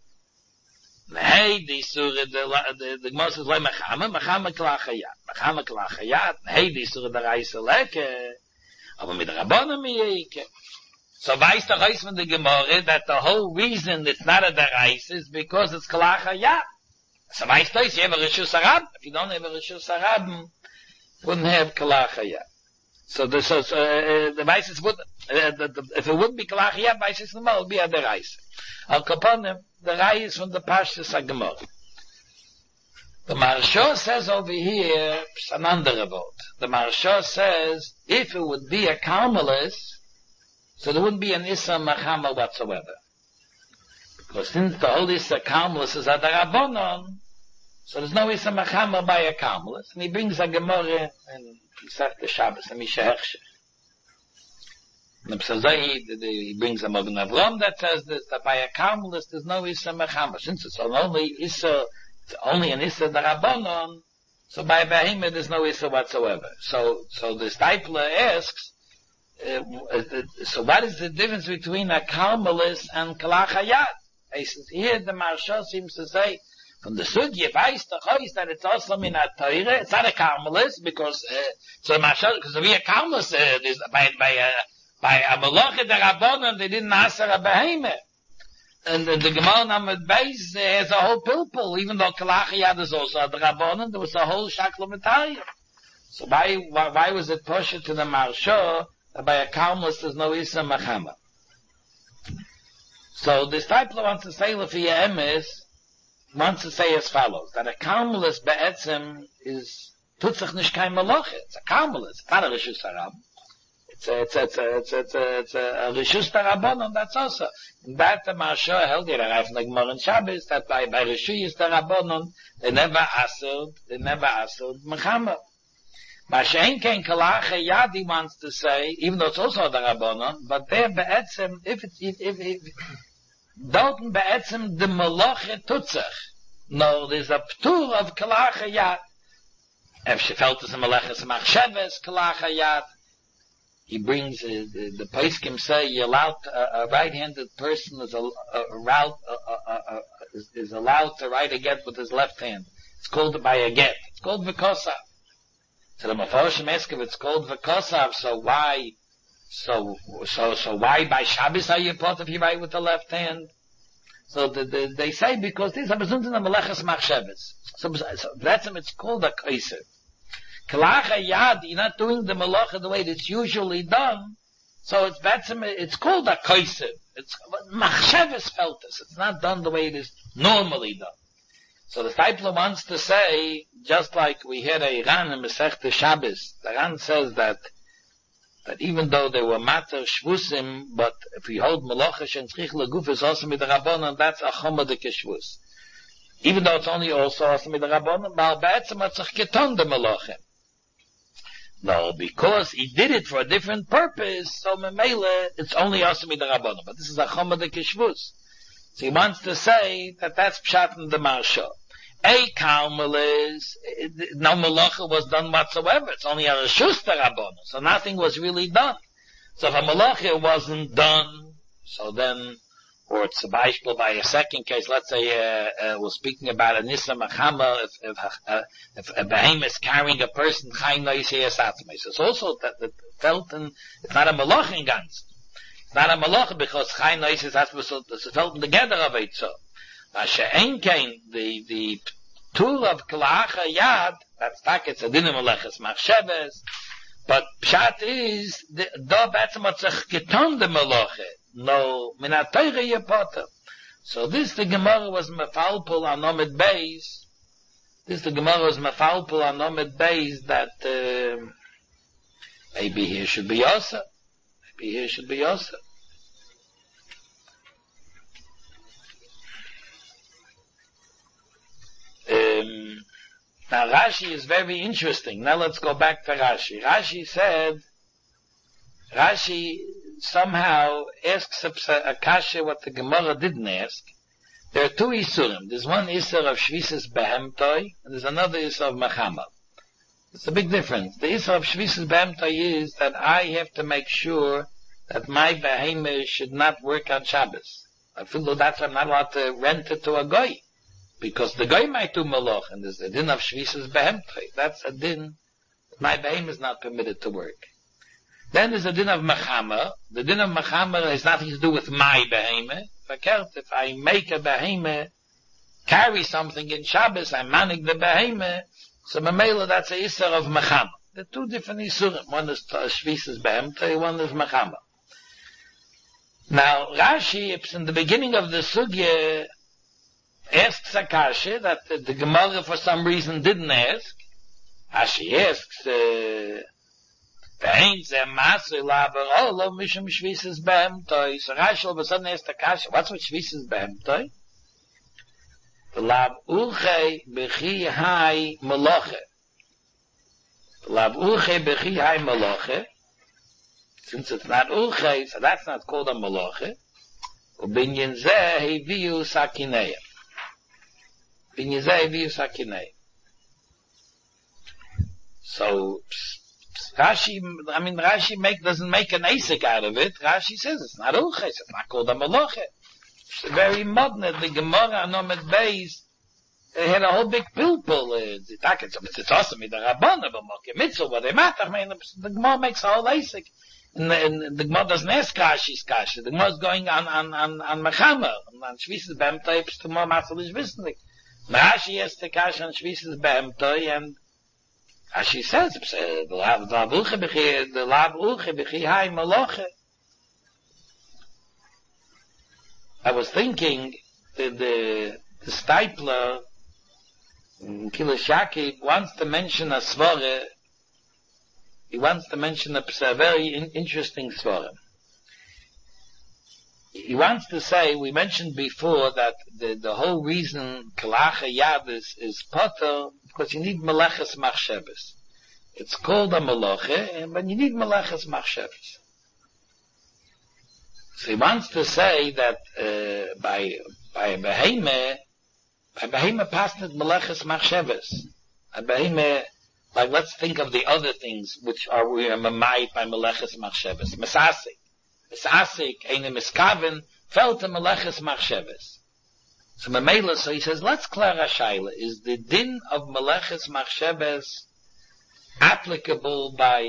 hey, the Gemara says, Loi mechame klachayat. Mechame klachayat. Hey, the Surah the Reise leke. Aber mit Rabbanim miyeke. So weiß der Reis von der Gemara that the whole reason it's not a Reis is because it's klachayat. So weiß das, you have a rishus harab. If you don't have a rishus harab, wouldn't have klachayat. So the Reis would, if it wouldn't be klachayat, Reis is normal, it would be a Reis. Al kaponim, the Reis from the Pashtus HaGemara. The Maharsha says over here, it's an andere word. The Maharsha says, if it would be a Karmelis, so there wouldn't be an Issa Mechama whatsoever. Because since the whole Issa Karmelis is a Darabonon, so there's no Issa Mechama by a Karmelis. And he brings a Gemara and he says the Shabbos, and Misha Hechshech. And he brings a Magen Avram that says that by a Karmelis there's no Issa Mechama. Since it's only an Issa Darabonon, so by Behemoth there's no Issa whatsoever. So the Steipler asks, So what is the difference between a Karmelis and Kalach Hayad? He says, here the Maharsha seems to say, from the Sugya, Weiss the Chois, that it's also in a Teire, it's not a Karmelis, because, so the Maharsha, because if we a Karmelis, by a Malach the Rabbanon, they didn't ask a Behemoth. And the Gemara Namad Beis has a whole pilpul, even though Kalach Hayad is also the Rabbanon, there was a whole Shaklamatariya. So why was it pushed to the Maharsha, that by a Karmelis there's no Issa Machama? So this type wants to say, Lefiya Emes, wants to say as follows, that a Karmelis be'etzem is tutzach nish kein Malacha. It's a Karmelis, it's not a Rishus Harab. It's a Rishus Harabon, that's also. And that the Maharsha held here, I like Gemara and Shabbos, that by Rishus Harabon, they never answered Mechama. Mashen kein Kalach Hayad, he wants to say, even though it's also the Rabbanon, but there be'etzem, if don't be'etzem the Malacha tutzach. No, there's a ptur of Kalach Hayad. If she felt as a Malachas Machsheves Kalach Hayad, he brings, the Paiskim say, you're allowed, a right-handed person is allowed to write a get with his left hand. It's called by a get. It's called V'kosav. So the Mefarshim ask if it's called V'kosav, so why by Shabbos are you put if you write with the left hand? So they say because these are bezuntin of Melechas Machsheves. So that's it's called a kaiser. Kalach Hayad, you're not doing the Melacha the way it's usually done. So it's called a kaiser. It's Machsheves Feltes. It's not done the way it is normally done. So the Steipler wants to say, just like we had a Ran in Masechta Shabbos, the Ran says that even though there were matter shvusim, but if we hold Melacha and Tzrich Leguf is also with the Rabbanon, that's a chomadik shvus. Even though it's only also with the Rabbanon, but be'etzem hat sich getan the Melacha. No, because he did it for a different purpose, so memele, it's only also with the Rabbanon. But this is a chomadik shvus. So he wants to say that that's pshat in the Maharsha. A Karmelis, no Malacha was done whatsoever. It's only a Reshus Rabbanon. So nothing was really done. So if a Malacha wasn't done, so then, or it's a Beispiel by a second case, let's say, we're speaking about a Nissa Machama, if a Behemoth is carrying a person, Chaim Noisei Esatme. So it's also that felt in, it's not a Malacha in Gans. It's not a Malacha because Chaim Noisei Esatme, it's felt together of it, so. Mashe'en kein, the tool of Kalach Hayad, that's like it's a dinner Melechas Machsheves, but Pshat is, da betzem hat sich getan de Melache, no, min ha-teire yepotem. So this the Gemara was mefalpul anomet beis, that, maybe here should be Yosa. Now Rashi is very interesting. Now let's go back to Rashi. Rashi somehow asks a kasha what the Gemara didn't ask. There are two Isurim. There's one Isur of Shvisis Behemtoi, and there's another Isur of Mechama. It's a big difference. The Isur of Shvisis Behemtoi is that I have to make sure that my Behemoth should not work on Shabbos. I feel that's why I'm not allowed to rent it to a Goy. Because the guy might do malach, and there's a din of shvisas behemtoi. That's a din. My behem is not permitted to work. Then there's a din of mechama. The din of mechama has nothing to do with my behem. If I make a behem carry something in Shabbos, I manage the behem. So memela, that's a isur of mechama. There are two different isurim. One is shvisas behemtoi, one is mechama. Now Rashi, it's in the beginning of the sugya, asks a kasha that the Gemara for some reason didn't ask. As she asks, so Rashi all of a sudden asks the kasha, what's with shvisas behemtoi? V'lav uche b'chi hai meloche. Since it's not uche, so that's not called a meloche. Ubinyan zeh heviu sakineya. So, Rashi doesn't make an asik out of it. Rashi says it's not ulches, it's not called a malacha. It's very modern. The Gemara Nomet Beis had a whole big pilpul. It's awesome. The Rabbana, but mitzvah, what they matter. I mean, the Gemara makes a whole asik. And the Gemara doesn't ask Rashi's kasha. The Gemara is going on Mechamer, on Shvis's Behemtoi, to more Masalish Wissentlich. Rashi has the kasha on Shvis's Behemtoi, and as she says, the Lav Uche B'chi Hai Maloche. I was thinking that the Stipler, Kilish Yaakov, wants to mention a svara. He wants to mention a very interesting svara. He wants to say, we mentioned before that the whole reason Kalacha Yadis is potter, because you need Meleches Machshavas. It's called a Maloche, but you need Meleches Machshavas. So he wants to say that by Behemah pasn't Meleches Machshavas. A Behemah, like let's think of the other things which we are mamayit by Meleches Machshavas. Mesasik, Eine Miskaven, fell to Meleches Machshavas. So Mamela, so he says, let's clear a shaila. Is the din of Meleches Machshavas applicable by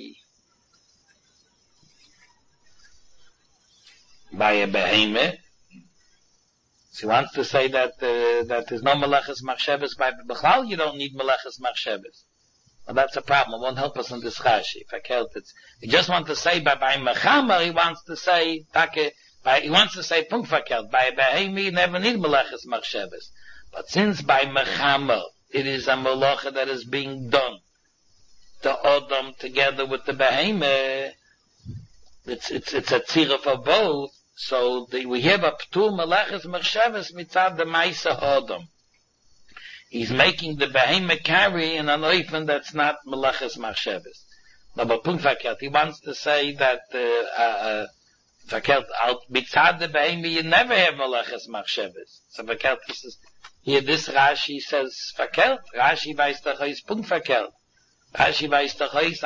a Behemah? So he wants to say that there's no Meleches Machshavas by Bechlal, you don't need Meleches Machshavas. Well, that's a problem. It won't help us in this Rashi. He just wants to say by Mechamer, he wants to say Punkt verkehrt. By Behemah, you never need Meleches Machshavas. But since by Mechamer, it is a Melacha that is being done, the Odom together with the Behemah, it's a tzira for both. So we have a P'tur Meleches Machshavas mitzad the Maisa Odom. He's making the Behemah carry in an oifen that's not Meleches Machshavas. No, but Punkt verkehrt. He wants to say that verkehrt out mitzad the Behemah you never have Meleches Machshavas. So verkehrt is here this Rashi says verkehrt. Rashi weiß doch is Punkt verkehrt. Rashi weiß doch is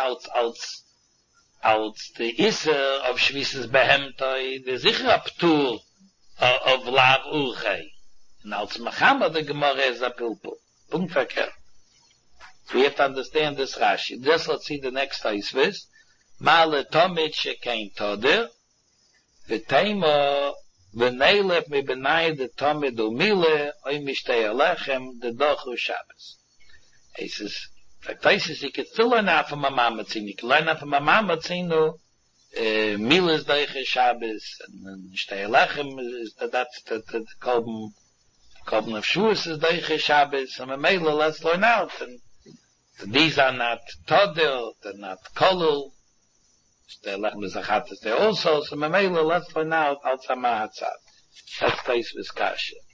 als the Isser of Shvis's Behemtoi, the sicher P'tur of Lav Uche. And als Mechamer the Gemara is a pilpul. Punkt verkehrt. So we have to understand this Rashi. Just let's see the next Taisvis. Male Tomit shekein Toder, v'teimo v'neilef mi benai de Tomit umile, oi mishtei alechem, de dochu Shabbos. He says, Taisis, you can still learn out from a mamatzin. You can learn out from a mamatzin, Milas Deiche Shabbos, and Mishtei Alechem, that's the Kolben of Shuas is Deiche Shabbos, and Mamela, let's learn out. And these are not Todel, they're not Kolul, Mishtei Alechem is Achatas, they're also, so Mamela, let's learn out, Al Tzama Hatzad. That's Taisis Kasha.